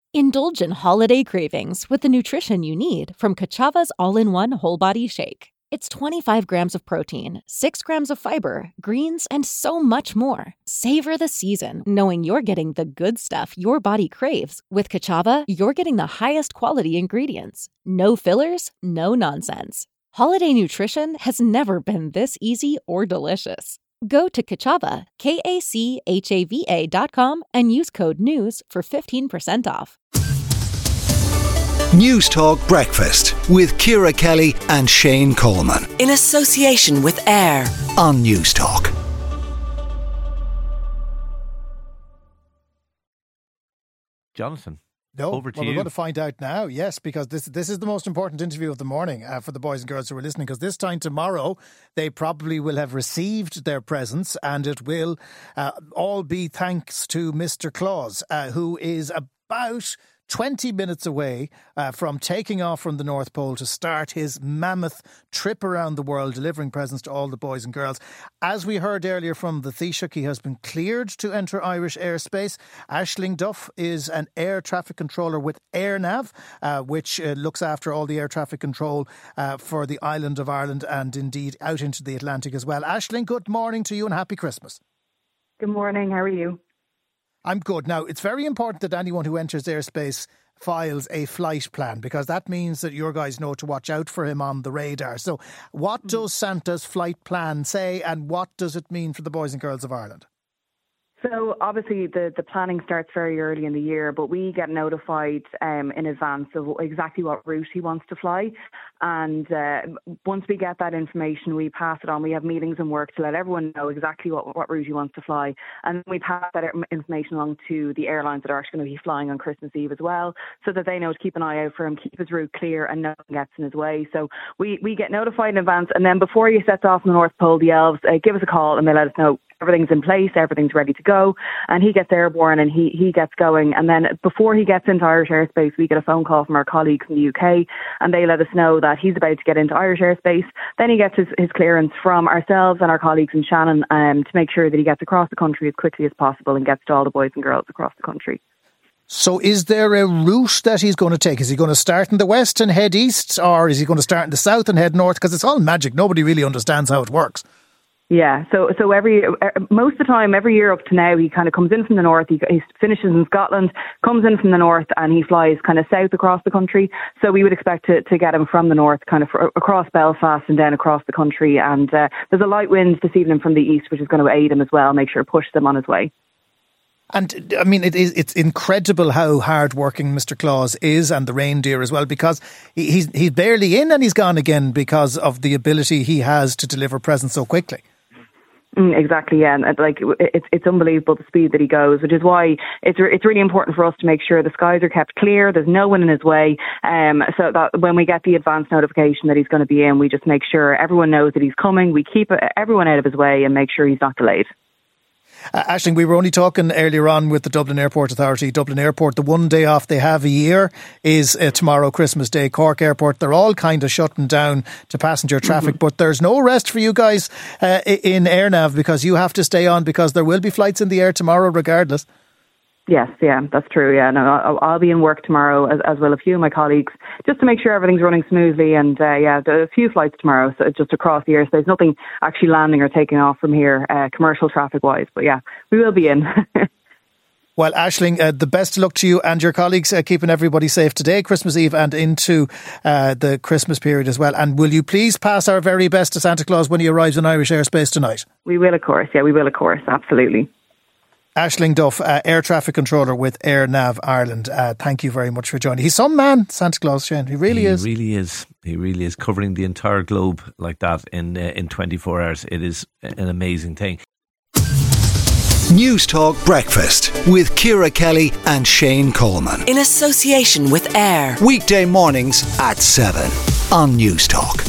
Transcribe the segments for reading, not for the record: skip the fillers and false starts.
Indulge in holiday cravings with the nutrition you need from Kachava's all-in-one whole body shake. It's 25 grams of protein, 6 grams of fiber, greens, and so much more. Savor the season, knowing you're getting the good stuff your body craves. With Kachava, you're getting the highest quality ingredients. No fillers, no nonsense. Holiday nutrition has never been this easy or delicious. Go to Kachava, KACHAVA.com, and use code NEWS for 15% off. News Talk Breakfast with Ciara Kelly and Shane Coleman. In association with AIR on News Talk. Jonathan, No, over to well, you. We're going to find out now, yes, because this is the most important interview of the morning for the boys and girls who are listening, because this time tomorrow they probably will have received their presents, and it will all be thanks to Mr. Claus, who is about 20 minutes away from taking off from the North Pole to start his mammoth trip around the world, delivering presents to all the boys and girls. As we heard earlier from the Taoiseach, he has been cleared to enter Irish airspace. Aisling Duff is an air traffic controller with AirNav, which looks after all the air traffic control for the island of Ireland and indeed out into the Atlantic as well. Aisling, good morning to you and happy Christmas. Good morning, how are you? I'm good. Now, it's very important that anyone who enters airspace files a flight plan, because that means that your guys know to watch out for him on the radar. So what does Santa's flight plan say, and what does it mean for the boys and girls of Ireland? So obviously the planning starts very early in the year, but we get notified in advance of exactly what route he wants to fly. And once we get that information, we pass it on. We have meetings and work to let everyone know exactly what route he wants to fly. And we pass that information along to the airlines that are actually going to be flying on Christmas Eve as well, so that they know to keep an eye out for him, keep his route clear and no one gets in his way. So we get notified in advance, and then before he sets off from the North Pole, the elves give us a call and they let us know everything's in place, everything's ready to go, and he gets airborne and he gets going. And then before he gets into Irish airspace, we get a phone call from our colleagues in the UK, and they let us know that he's about to get into Irish airspace. Then he gets his clearance from ourselves and our colleagues in Shannon to make sure that he gets across the country as quickly as possible and gets to all the boys and girls across the country. So is there a route that he's going to take? Is he going to start in the west and head east, or is he going to start in the south and head north? Because it's all magic. Nobody really understands how it works. Yeah, so most of the time, every year up to now, he kind of comes in from the north, he finishes in Scotland, comes in from the north, and he flies kind of south across the country. So we would expect to get him from the north, kind of across Belfast and then across the country. And there's a light wind this evening from the east, which is going to aid him as well, make sure it pushes him on his way. And I mean, it's incredible how hard-working Mr. Claus is, and the reindeer as well, because he's barely in and he's gone again because of the ability he has to deliver presents so quickly. Exactly, yeah, and it's unbelievable the speed that he goes, which is why it's really important for us to make sure the skies are kept clear, there's no one in his way, so that when we get the advance notification that he's going to be in, we just make sure everyone knows that he's coming, we keep everyone out of his way and make sure he's not delayed. Aisling, we were only talking earlier on with the Dublin Airport Authority. Dublin Airport, the one day off they have a year is tomorrow, Christmas Day. Cork Airport, they're all kind of shutting down to passenger traffic, but there's no rest for you guys in AirNav, because you have to stay on, because there will be flights in the air tomorrow regardless. Yes, yeah, that's true. Yeah, no, I'll be in work tomorrow as well, a few of my colleagues, just to make sure everything's running smoothly. And a few flights tomorrow, so just across the airspace. Nothing actually landing or taking off from here, commercial traffic wise. But yeah, we will be in. Well, Aisling, the best of luck to you and your colleagues, keeping everybody safe today, Christmas Eve, and into the Christmas period as well. And will you please pass our very best to Santa Claus when he arrives in Irish airspace tonight? We will, of course. Yeah, we will, of course. Absolutely. Aisling Duff, air traffic controller with AirNav Ireland. Thank you very much for joining. He's some man, Santa Claus, Shane. He really is. He really is, covering the entire globe like that in 24 hours. It is an amazing thing. News Talk Breakfast with Ciara Kelly and Shane Coleman. in association with AIR. Weekday mornings at 7 on News Talk.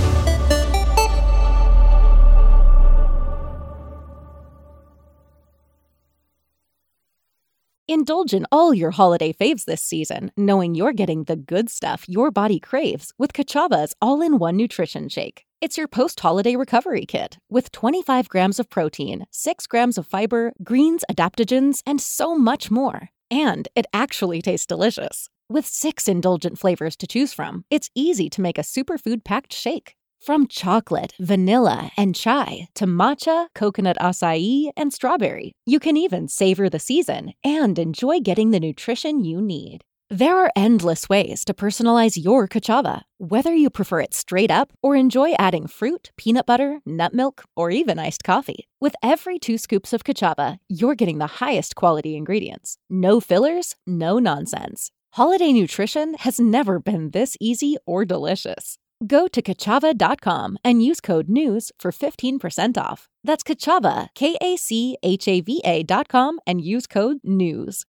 Indulge in all your holiday faves this season, knowing you're getting the good stuff your body craves with Kachava's all-in-one nutrition shake. It's your post-holiday recovery kit with 25 grams of protein, 6 grams of fiber, greens, adaptogens, and so much more. And it actually tastes delicious. With 6 indulgent flavors to choose from, it's easy to make a superfood-packed shake. From chocolate, vanilla, and chai to matcha, coconut acai, and strawberry, you can even savor the season and enjoy getting the nutrition you need. There are endless ways to personalize your cachava, whether you prefer it straight up or enjoy adding fruit, peanut butter, nut milk, or even iced coffee. With every 2 scoops of cachava, you're getting the highest quality ingredients. No fillers, no nonsense. Holiday nutrition has never been this easy or delicious. Go to Kachava.com and use code NEWS for 15% off. That's Kachava, KACHAVA.com, and use code NEWS.